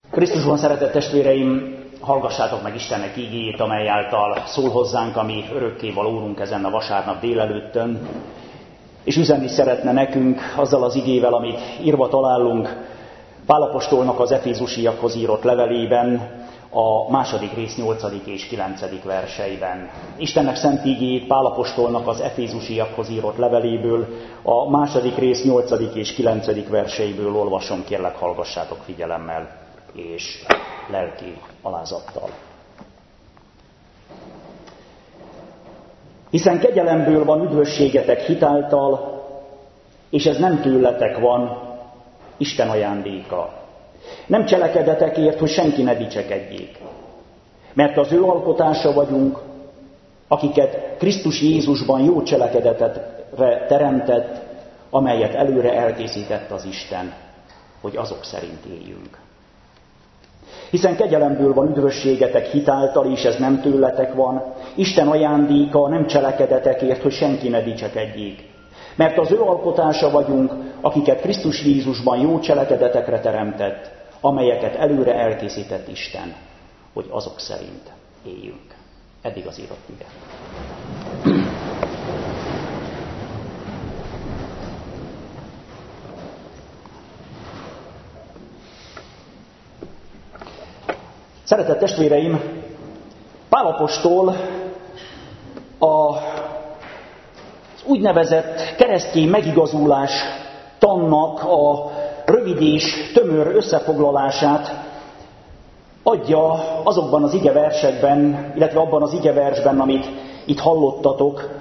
Krisztusban szeretett testvéreim, hallgassátok meg Istennek ígéjét, amely által szól hozzánk, ami örökkévaló Úrunk ezen a vasárnap délelőttön, és üzenni szeretne nekünk azzal az igével, amit írva találunk Pál apostolnak az Efézusiakhoz írott levelében, a 2. rész 8. és 9. verseiben. Istennek szent ígéjét Pál apostolnak az Efézusiakhoz írott leveléből, a 2. rész 8. és 9. verseiből olvasom, kérlek hallgassátok figyelemmel és lelki alázattal. Hiszen kegyelemből van üdvösségetek hitáltal, és ez nem tőletek van, Isten ajándéka. Nem cselekedetekért, hogy senki ne dicsekedjék. Mert az ő alkotása vagyunk, akiket Krisztus Jézusban jó cselekedetre teremtett, amelyet előre elkészített az Isten, hogy azok szerint éljünk. Hiszen kegyelemből van üdvösségetek hitáltal, és ez nem tőletek van, Isten ajándéka, nem cselekedetekért, hogy senki ne dicsekedjék. Mert az ő alkotása vagyunk, akiket Krisztus Jézusban jó cselekedetekre teremtett, amelyeket előre elkészített Isten, hogy azok szerint éljünk. Eddig az írott ige. Szeretett testvéreim, Pál apostol az úgynevezett keresztény megigazulás tannak a rövid és tömör összefoglalását adja azokban az igeversekben, illetve abban az igeversben, amit itt hallottatok,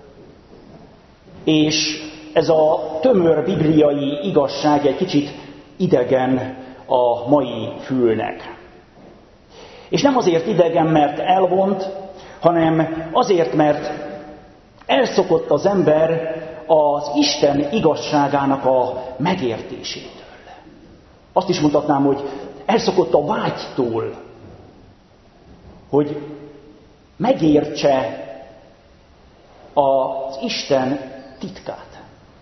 és ez a tömör bibliai igazság egy kicsit idegen a mai fülnek. És nem azért idegen, mert elvont, hanem azért, mert elszokott az ember az Isten igazságának a megértésétől. Azt is mondhatnám, hogy elszokott a vágytól, hogy megértse az Isten titkát.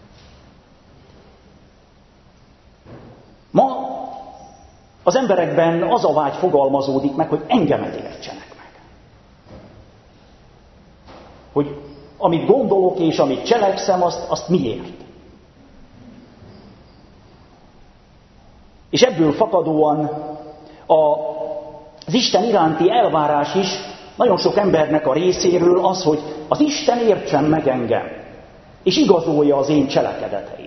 Ma az emberekben az a vágy fogalmazódik meg, hogy engemet értsenek meg. Hogy amit gondolok és amit cselekszem, azt miért? És ebből fakadóan az Isten iránti elvárás is nagyon sok embernek a részéről az, hogy az Isten értsen meg engem, és igazolja az én cselekedeteimet.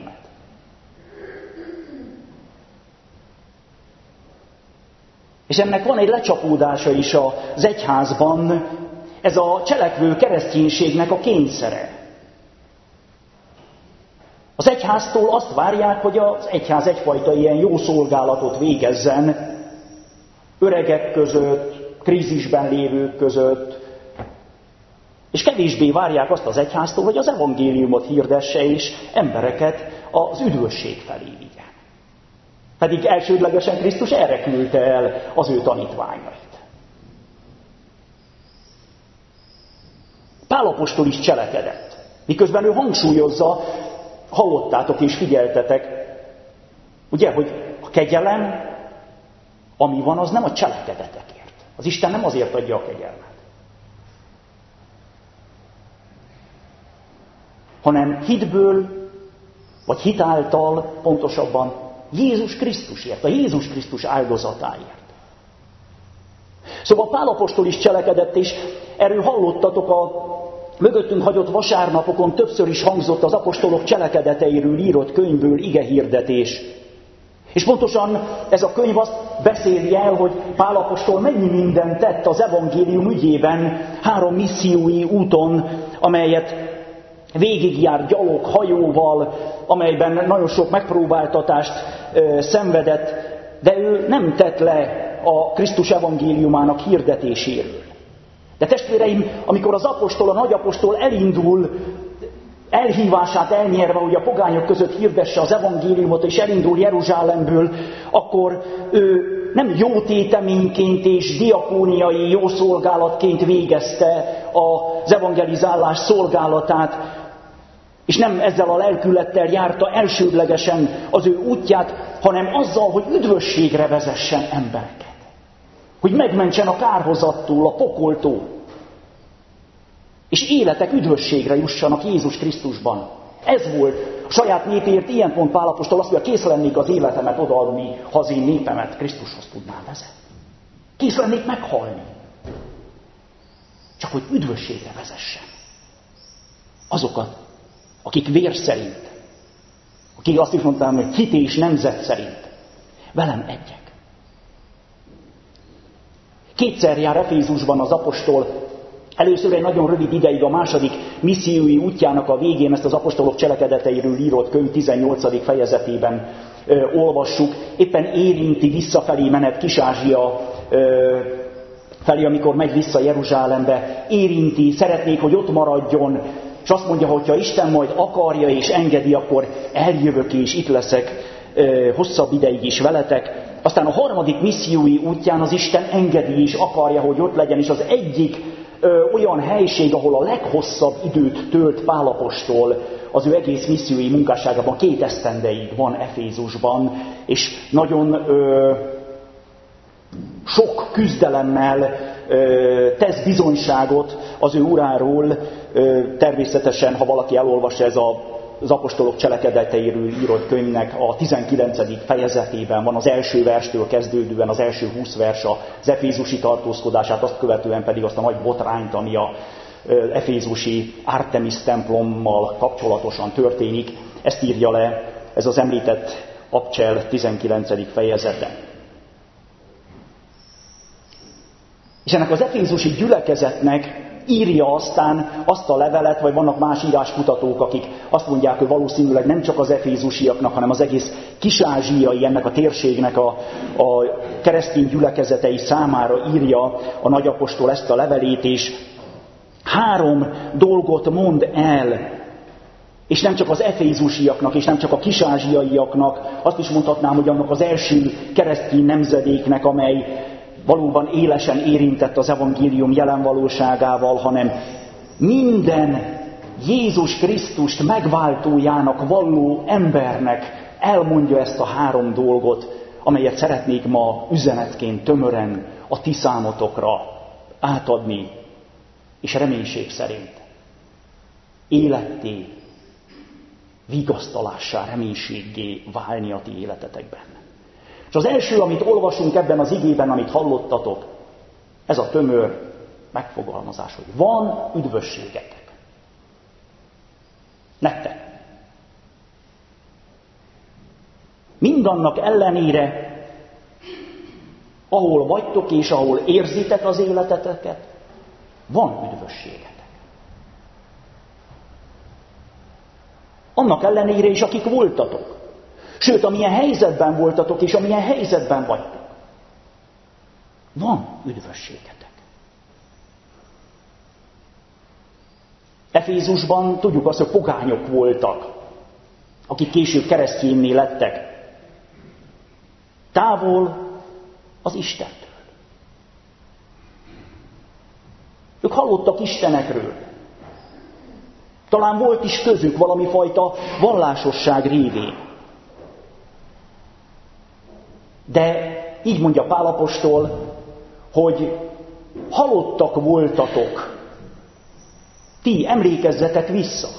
És ennek van egy lecsapódása is az egyházban, ez a cselekvő kereszténységnek a kényszere. Az egyháztól azt várják, hogy az egyház egyfajta ilyen jó szolgálatot végezzen öregek között, krízisben lévők között, és kevésbé várják azt az egyháztól, hogy az evangéliumot hirdesse és embereket az üdvösség felé vigyen. Pedig elsődlegesen Krisztus erre küldte el az ő tanítványait. Pál apostol is cselekedett, miközben ő hangsúlyozza, hallottátok és figyeltetek, ugye, hogy a kegyelem, ami van, az nem a cselekedetekért. Az Isten nem azért adja a kegyelmet, hanem hitből, vagy hitáltal pontosabban Jézus Krisztusért, a Jézus Krisztus áldozatáért. Szóval Pál apostol is cselekedett, és erről hallottatok a mögöttünk hagyott vasárnapokon, többször is hangzott az apostolok cselekedeteiről írott könyvből igehirdetés. És pontosan ez a könyv azt beszéli el, hogy Pál apostol mennyi mindent tett az evangélium ügyében 3 missziói úton, amelyet végigjárt gyalog, hajóval, amelyben nagyon sok megpróbáltatást szenvedett, de ő nem tett le a Krisztus evangéliumának hirdetéséről. De testvéreim, amikor az apostol, a nagyapostol elindul, elhívását elnyerve, hogy a pogányok között hirdesse az evangéliumot, és elindul Jeruzsálemből, akkor ő nem jótéteményként és diakóniai jószolgálatként végezte az evangelizálás szolgálatát, És nem ezzel a lelkülettel járta elsődlegesen az ő útját, hanem azzal, hogy üdvösségre vezessen embereket. Hogy megmentsen a kárhozattól, a pokoltól. És életek üdvösségre jussanak Jézus Krisztusban. Ez volt a saját népért, ilyen pont Pál apostol azt mondja, kész lennék az életemet odaadni, ha az én népemet Krisztushoz tudnám vezetni. Kész lennék meghalni. Csak hogy üdvösségre vezessen. Azokat, akik vér szerint, akik azt is mondtam, hogy hit és nemzet szerint, velem egyek. Kétszer jár Efézusban az apostol, először egy nagyon rövid ideig a második missziói útjának a végén, ezt az apostolok cselekedeteiről írott könyv 18. fejezetében olvassuk, éppen érinti visszafelé menet Kis-Ázsia felé, amikor megy vissza Jeruzsálembe, érinti, szeretnék, hogy ott maradjon, és azt mondja, hogy ha Isten majd akarja és engedi, akkor eljövök és itt leszek hosszabb ideig is veletek. Aztán a harmadik missziói útján az Isten engedi és akarja, hogy ott legyen, és az egyik olyan helység, ahol a leghosszabb időt tölt Pál apostol az ő egész missziói munkásságában, 2 esztendeig van Efézusban, és nagyon sok küzdelemmel tesz bizonyságot az ő uráról. Természetesen, ha valaki elolvassa az apostolok cselekedeteiről írott könyvnek a 19. fejezetében van az első verstől kezdődően, az első 20 vers az efézusi tartózkodását, azt követően pedig azt a nagy botrányt, ami a efézusi Artemis templommal kapcsolatosan történik. Ezt írja le ez az említett Abcsel 19. fejezete. És ennek az efézusi gyülekezetnek írja aztán azt a levelet, vagy vannak más íráskutatók, akik azt mondják, hogy valószínűleg nem csak az efézusiaknak, hanem az egész kis-ázsiai, ennek a térségnek a keresztény gyülekezetei számára írja a nagyapostol ezt a levelét, és 3 dolgot mond el, és nem csak az efézusiaknak, és nem csak a kis-ázsiaiaknak, azt is mondhatnám, hogy annak az első keresztény nemzedéknek, amely valóban élesen érintett az evangélium jelen valóságával, hanem minden Jézus Krisztust megváltójának valló embernek elmondja ezt a 3 dolgot, amelyet szeretnék ma üzenetként tömören a ti számotokra átadni, és reménység szerint életté, vigasztalássá, reménységgé válni a ti életetekben. És az első, amit olvasunk ebben az igében, amit hallottatok, ez a tömör megfogalmazás, hogy van üdvösségetek. Nektek. Mindannak ellenére, ahol vagytok és ahol érzitek az életeteket, van üdvösségetek. Annak ellenére is, akik voltatok. Sőt, amilyen helyzetben voltatok, és amilyen helyzetben vagytok. Van üdvösségetek. Efézusban tudjuk azt, hogy pogányok voltak, akik később keresztjénné lettek. Távol az Istentől. Ők hallottak istenekről. Talán volt is közük valami fajta vallásosság révén. De így mondja Pál apostol, hogy halottak voltatok. Ti emlékezzetek vissza.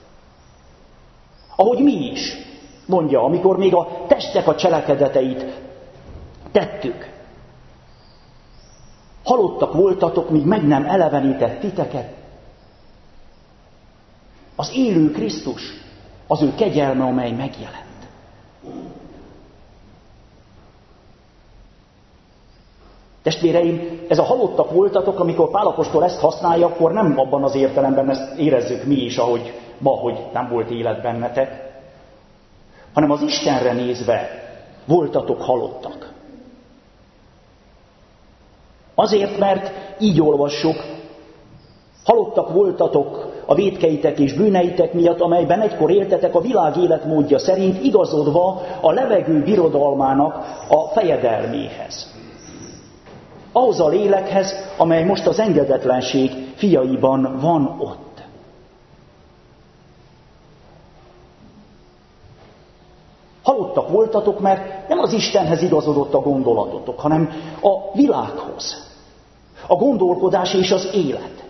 Ahogy mi is, mondja, amikor még a testek a cselekedeteit tettük. Halottak voltatok, míg meg nem elevenített titeket. Az élő Krisztus, az ő kegyelme, amely megjelent. Testvéreim, ez a halottak voltatok, amikor Pál apostol ezt használja, akkor nem abban az értelemben ezt érezzük mi is, ahogy ma, hogy nem volt élet bennetek, hanem az Istenre nézve voltatok halottak. Azért, mert így olvassuk, halottak voltatok a vétkeitek és bűneitek miatt, amelyben egykor éltetek a világ életmódja szerint, igazodva a levegő birodalmának a fejedelméhez. Ahhoz a lélekhez, amely most az engedetlenség fiaiban van ott. igazodottak voltatok, mert nem az Istenhez igazodott a gondolatotok, hanem a világhoz. A gondolkodás és az élet.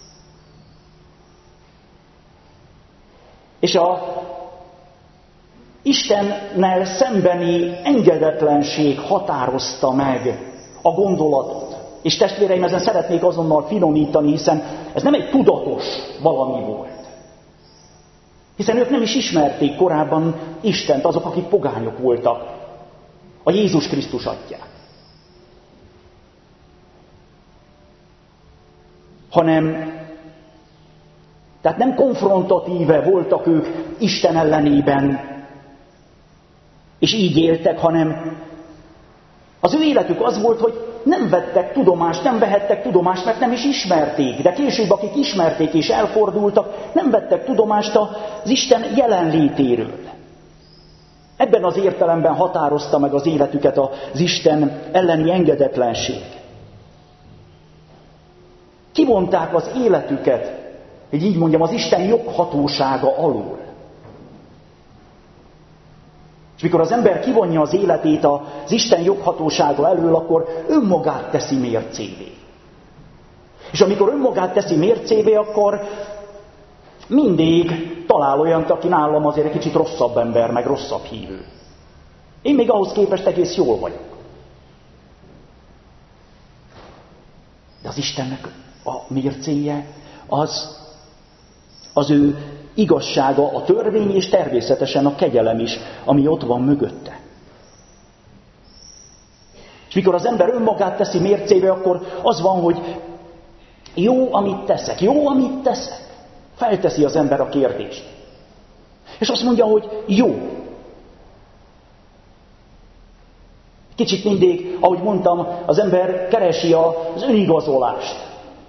És a Istennel szembeni engedetlenség határozta meg a gondolatot. És testvéreim, ezen szeretnék azonnal finomítani, hiszen ez nem egy tudatos valami volt. Hiszen ők nem is ismerték korábban Istent, azok, akik pogányok voltak, a Jézus Krisztus atyát. Tehát nem konfrontatíve voltak ők Isten ellenében, és így éltek, hanem az ő életük az volt, hogy nem vettek tudomást, nem vehettek tudomást, mert nem is ismerték. De később, akik ismerték és elfordultak, nem vettek tudomást az Isten jelenlétéről. Ebben az értelemben határozta meg az életüket az Isten elleni engedetlenség. Kivonták az életüket, hogy így mondjam, az Isten joghatósága alól. És mikor az ember kivonja az életét az Isten joghatósága elől, akkor önmagát teszi mércévé. És amikor önmagát teszi mércévé, akkor mindig talál olyant, aki nálam azért egy kicsit rosszabb ember, meg rosszabb hívő. Én még ahhoz képest egész jól vagyok. De az Istennek a mércéje az ő igazsága, a törvény, és természetesen a kegyelem is, ami ott van mögötte. És mikor az ember önmagát teszi mércébe, akkor az van, hogy jó, amit teszek, jó, amit teszek. Felteszi az ember a kérdést. És azt mondja, hogy jó. Kicsit mindig, ahogy mondtam, az ember keresi az önigazolást.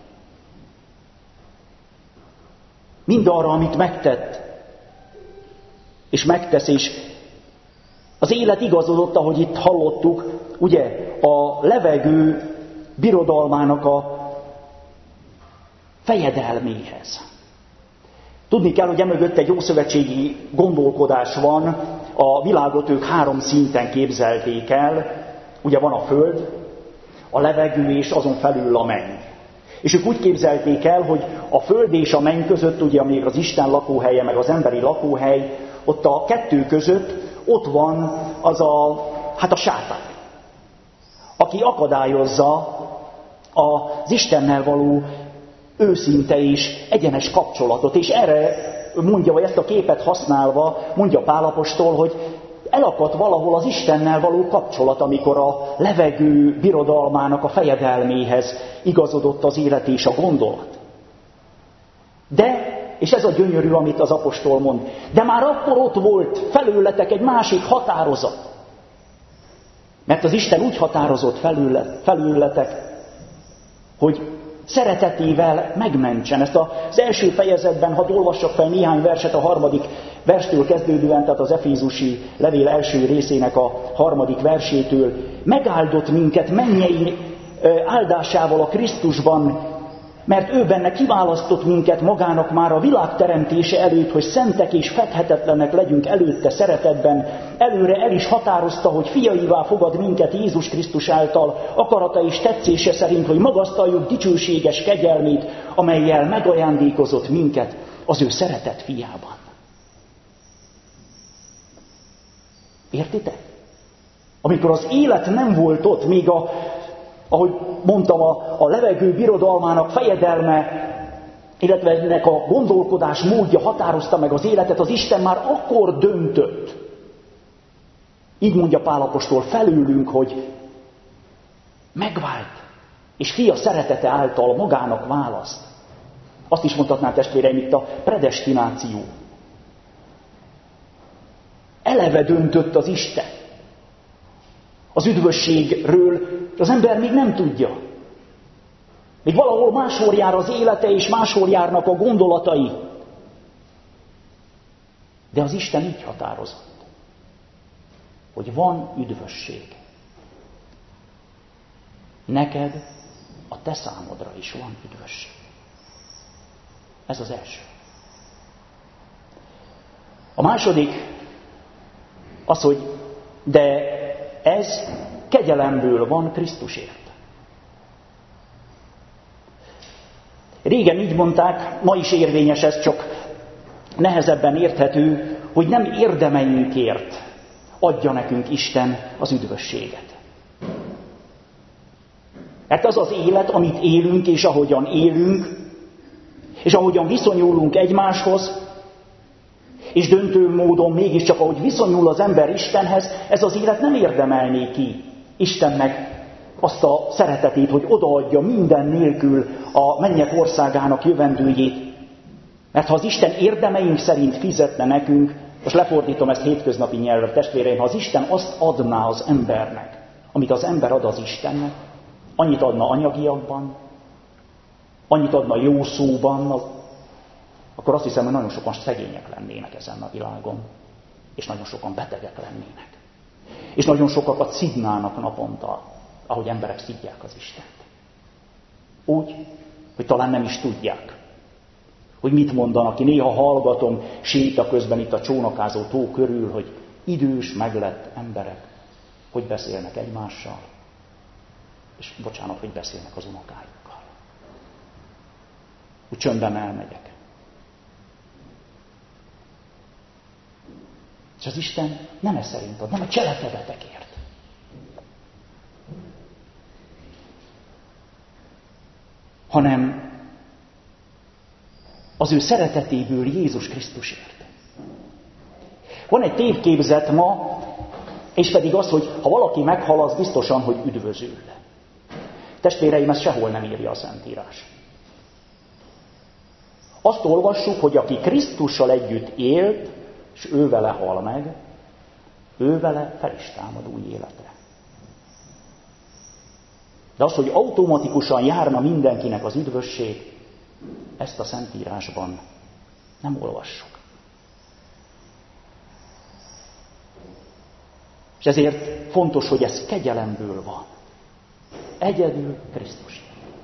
Mindarra, amit megtett, és megtesz, és az élet igazodott, ahogy itt hallottuk, ugye, a levegő birodalmának a fejedelméhez. Tudni kell, hogy emögött egy ószövetségi gondolkodás van, a világot ők 3 szinten képzelték el, ugye van a föld, a levegő és azon felül a menny. És ők úgy képzelték el, hogy a föld és a menny között, ugye még az Isten lakóhelye, meg az emberi lakóhely, ott a kettő között ott van az a sátán, aki akadályozza az Istennel való őszinte és egyenes kapcsolatot. És erre mondja, vagy ezt a képet használva mondja Pál apostol, hogy elakadt valahol az Istennel való kapcsolat, amikor a levegő birodalmának a fejedelméhez igazodott az élet és a gondolat. De, és ez a gyönyörű, amit az apostol mond, de már akkor ott volt felőletek egy másik határozat. Mert az Isten úgy határozott felőletek, hogy szeretetével megmentsen. Ezt az első fejezetben, hadd olvassak fel néhány verset a 3. verstől kezdődően, tehát az Efézusi levél első részének a 3. versétől. Megáldott minket mennyei áldásával a Krisztusban, mert ő benne kiválasztott minket magának már a világ teremtése előtt, hogy szentek és fedhetetlenek legyünk előtte szeretetben. Előre el is határozta, hogy fiaivá fogad minket Jézus Krisztus által, akarata és tetszése szerint, hogy magasztaljuk dicsőséges kegyelmét, amellyel megajándékozott minket az ő szeretett fiában. Értitek? Amikor az élet nem volt ott, még ahogy mondtam, a levegő birodalmának fejedelme, illetve ennek a gondolkodás módja határozta meg az életet, az Isten már akkor döntött. Így mondja Pál apostol felőlünk, hogy megvált, és fia szeretete által magának választ. Azt is mondhatnám, testvéreim, itt a predestináció. Eleve döntött az Isten. Az üdvösségről az ember még nem tudja. Még valahol máshol jár az élete, és máshol járnak a gondolatai. De az Isten így határozott, hogy van üdvösség. Neked, a te számodra is van üdvösség. Ez az első. A második az, hogy De ez kegyelemből van Krisztusért. Régen így mondták, ma is érvényes ez, csak nehezebben érthető, hogy nem érdemeinkért adja nekünk Isten az üdvösséget. Mert az az élet, amit élünk, és ahogyan élünk, és ahogyan viszonyulunk egymáshoz, és döntő módon mégiscsak, ahogy viszonyul az ember Istenhez, ez az élet nem érdemelné ki Istennek azt a szeretetét, hogy odaadja minden nélkül a mennyek országának jövendőjét. Mert ha az Isten érdemeink szerint fizetne nekünk, most lefordítom ezt hétköznapi nyelvre, testvéreim, ha az Isten azt adná az embernek, amit az ember ad az Istennek, annyit adna anyagiakban, annyit adna jó szóban, akkor azt hiszem, hogy nagyon sokan szegények lennének ezen a világon, és nagyon sokan betegek lennének. És nagyon sokakat szidnának naponta, ahogy emberek szidják az Istent. Úgy, hogy talán nem is tudják, hogy mit mondanak. Én néha hallgatom séta közben itt a csónakázó tó körül, hogy idős, meglett emberek, hogy beszélnek egymással, és bocsánat, hogy beszélnek az unokájukkal. Úgy csöndben elmegyek. És az Isten nem ez szerint ad, nem a cselekedetekért. Hanem az ő szeretetéből Jézus Krisztusért. Van egy tévképzet ma, és pedig az, hogy ha valaki meghal, az biztosan, hogy üdvözül. Testvéreim, ezt sehol nem írja a Szentírás. Azt olvassuk, hogy aki Krisztussal együtt élt, és ő vele hal meg, ő vele fel is támad új életre. De az, hogy automatikusan járna mindenkinek az üdvösség, ezt a Szentírásban nem olvassuk. És ezért fontos, hogy ez kegyelemből van. Egyedül Krisztus.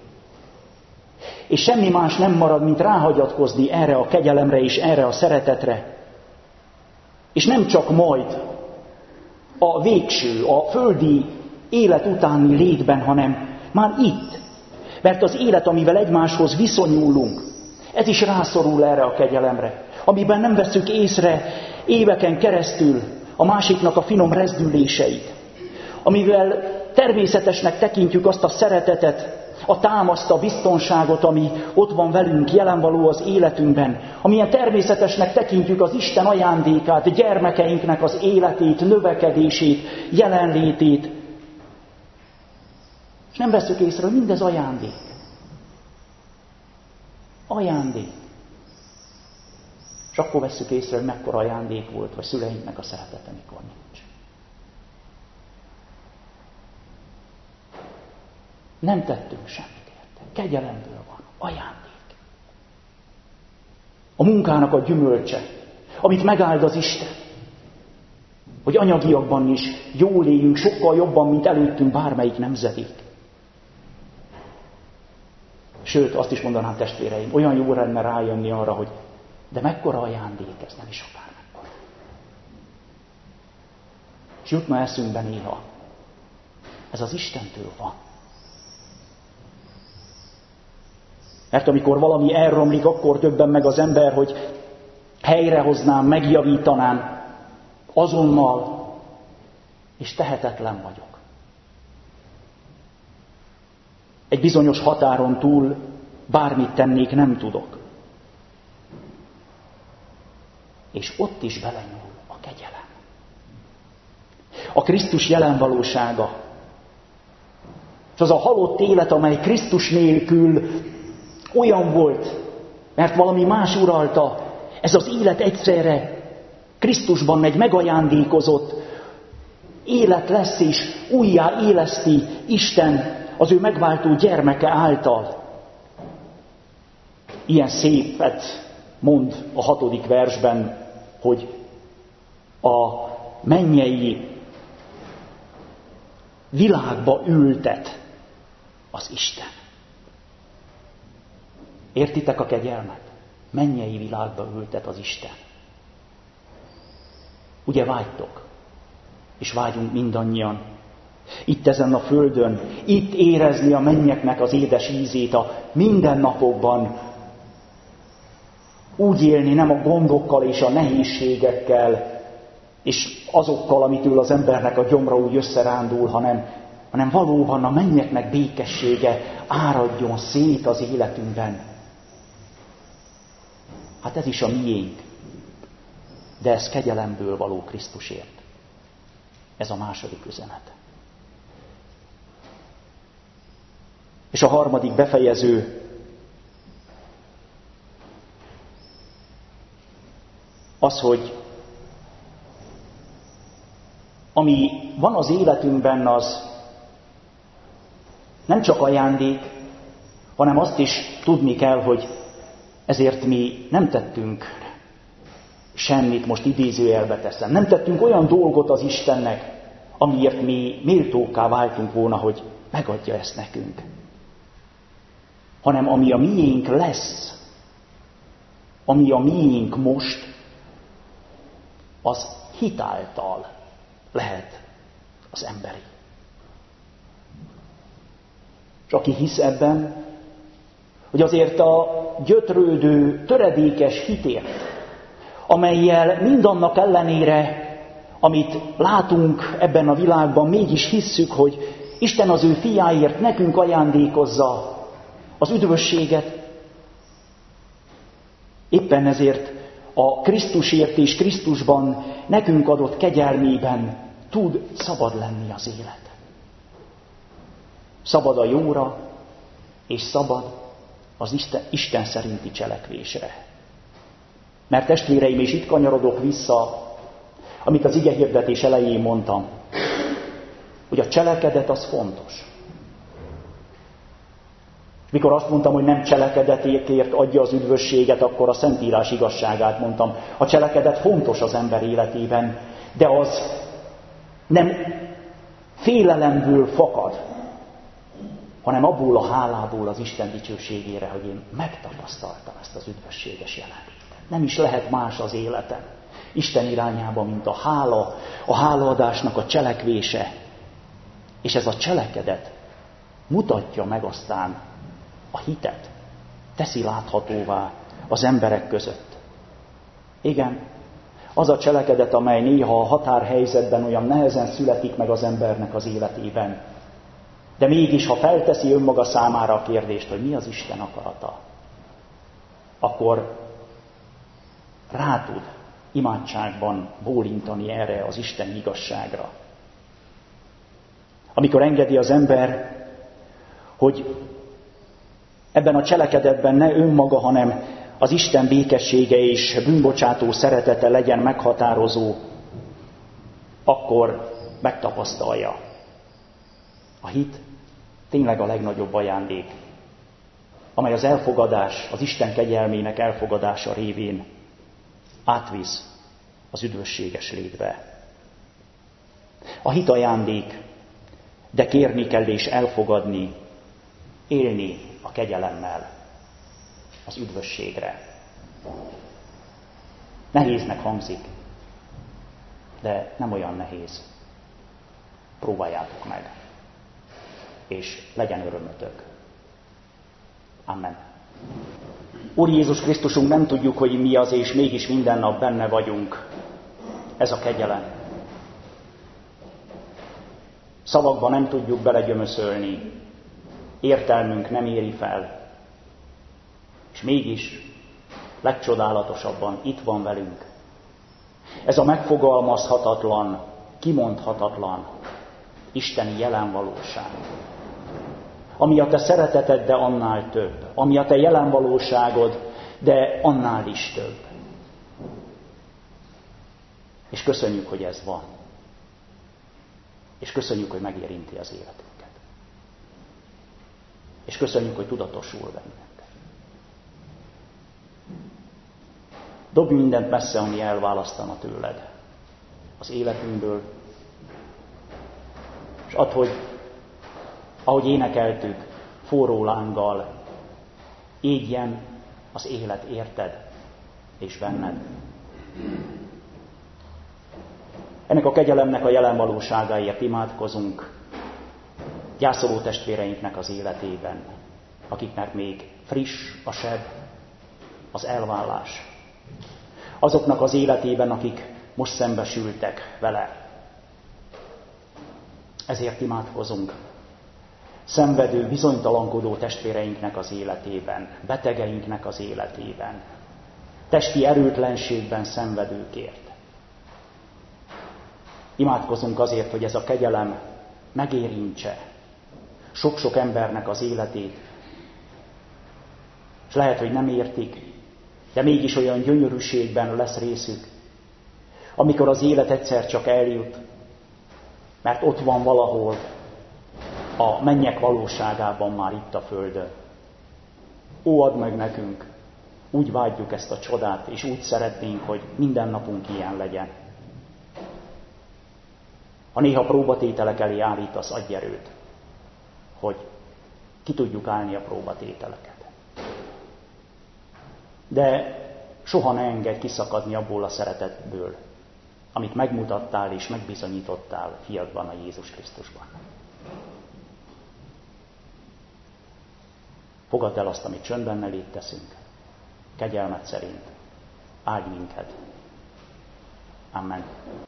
És semmi más nem marad, mint ráhagyatkozni erre a kegyelemre és erre a szeretetre. És nem csak majd a végső, a földi élet utáni létben, hanem már itt. Mert az élet, amivel egymáshoz viszonyulunk, ez is rászorul erre a kegyelemre. Amiben nem veszük észre éveken keresztül a másiknak a finom rezdüléseit. Amivel természetesnek tekintjük azt a szeretetet, a támaszt, a biztonságot, ami ott van velünk, jelenvaló az életünkben. Amilyen természetesnek tekintjük az Isten ajándékát, gyermekeinknek az életét, növekedését, jelenlétét. És nem veszük észre, hogy mindez ajándék. Ajándék. És akkor vesszük észre, hogy mekkora ajándék volt, vagy szüleinknek a szeretete, mikor nincs. Nem tettünk semmit érte. Kegyelemből van. Ajándék. A munkának a gyümölcse, amit megáld az Isten. Hogy anyagiakban is jól éljünk, sokkal jobban, mint előttünk bármelyik nemzedék. Sőt, azt is mondanám, testvéreim, olyan jó lenne rájönni arra, hogy de mekkora ajándék, ez nem is akár mekkora. És jutna eszünkbe néha, ez az Istentől van. Mert amikor valami elromlik, akkor döbben meg az ember, hogy helyrehoznám, megjavítanám azonnal, és tehetetlen vagyok. Egy bizonyos határon túl bármit tennék, nem tudok. És ott is belenyúl a kegyelem. A Krisztus jelen valósága. És az a halott élet, amely Krisztus nélkül olyan volt, mert valami más uralta, ez az élet egyszerre Krisztusban egy megajándékozott élet lesz, és újjá éleszti Isten az ő megváltó gyermeke által. Ilyen szépet mond a 6. versben, hogy a mennyei világba ültet az Isten. Értitek a kegyelmet? Mennyei világba ültet az Isten. Ugye vágytok? és vágyunk mindannyian. Itt ezen a földön, itt érezni a mennyeknek az édes ízét a mindennapokban, úgy élni nem a gondokkal és a nehézségekkel, és azokkal, amitől az embernek a gyomra úgy összerándul, hanem valóban a mennyeknek békessége áradjon szét az életünkben. Hát ez is a miénk, de ez kegyelemből való Krisztusért. Ez a második üzenet. És a harmadik befejező az, hogy ami van az életünkben, az nem csak ajándék, hanem azt is tudni kell, hogy ezért mi nem tettünk semmit, most idézőjelbe teszem, nem tettünk olyan dolgot az Istennek, amiért mi méltókká váltunk volna, hogy megadja ezt nekünk. Hanem ami a miénk lesz, ami a miénk most, az hitáltal lehet az emberi. És aki hisz ebben, hogy azért a gyötrődő, töredékes hitért, amellyel mindannak ellenére, amit látunk ebben a világban, mégis hisszük, hogy Isten az ő fiáért nekünk ajándékozza az üdvösséget. Éppen ezért a Krisztusért és Krisztusban nekünk adott kegyelmében tud szabad lenni az élet. Szabad a jóra, és szabad az Isten szerinti cselekvésre. Mert testvéreim, és itt kanyarodok vissza, amit az igehirdetés elején mondtam, hogy a cselekedet az fontos. Mikor azt mondtam, hogy nem cselekedetért adja az üdvösséget, akkor a Szentírás igazságát mondtam. A cselekedet fontos az ember életében, de az nem félelemből fakad, hanem abból a hálából az Isten dicsőségére, hogy én megtapasztaltam ezt az üdvösséges jelenlétet. Nem is lehet más az életem Isten irányába, mint a hála, a hálaadásnak a cselekvése. És ez a cselekedet mutatja meg aztán a hitet, teszi láthatóvá az emberek között. Igen, az a cselekedet, amely néha a határhelyzetben olyan nehezen születik meg az embernek az életében, de mégis, ha felteszi önmaga számára a kérdést, hogy mi az Isten akarata, akkor rá tud imádságban bólintani erre az Isten igazságra. Amikor engedi az ember, hogy ebben a cselekedetben ne önmaga, hanem az Isten békessége és bűnbocsátó szeretete legyen meghatározó, akkor megtapasztalja. A hit tényleg a legnagyobb ajándék, amely az elfogadás, az Isten kegyelmének elfogadása révén átvisz az üdvösséges létbe. A hit ajándék, de kérni kell és elfogadni, élni a kegyelemmel az üdvösségre. Nehéznek hangzik, de nem olyan nehéz. Próbáljátok meg, és legyen örömötök. Amen. Úr Jézus Krisztusunk, nem tudjuk, hogy mi az, és mégis minden nap benne vagyunk. Ez a kegyelem. Szavakban nem tudjuk belegyömöszölni, értelmünk nem éri fel, és mégis legcsodálatosabban itt van velünk. Ez a megfogalmazhatatlan, kimondhatatlan isteni jelenvalóság, ami a te szereteted, de annál több, ami a te jelenvalóságod, de annál is több. És köszönjük, hogy ez van. És köszönjük, hogy megérinti az életünket. És köszönjük, hogy tudatosul bennünk. Dobj mindent messze, ami elválasztana tőled az életünkből, és add, hogy ahogy énekeltük, forró lánggal égjen az élet érted és benned. Ennek a kegyelemnek a jelen valóságáért imádkozunk gyászoló testvéreinknek az életében, akiknek még friss a seb, az elvállás. Azoknak az életében, akik most szembesültek vele. Ezért imádkozunk szenvedő, bizonytalankodó testvéreinknek az életében, betegeinknek az életében, testi erőtlenségben szenvedőkért. Imádkozunk azért, hogy ez a kegyelem megérintse sok-sok embernek az életét, és lehet, hogy nem értik, de mégis olyan gyönyörűségben lesz részük, amikor az élet egyszer csak eljut, mert ott van valahol a mennyek valóságában már itt a földön. Ó, add meg nekünk, úgy vágyjuk ezt a csodát, és úgy szeretnénk, hogy minden napunk ilyen legyen. Ha néha próbatételek elé állítasz, adj erőt, hogy ki tudjuk állni a próbatételeket. De soha ne engedj kiszakadni abból a szeretetből, amit megmutattál és megbizonyítottál fiadban, a Jézus Krisztusban. Fogadd el azt, amit csöndben eléd teszünk, kegyelmed szerint. Áldj minket. Amen.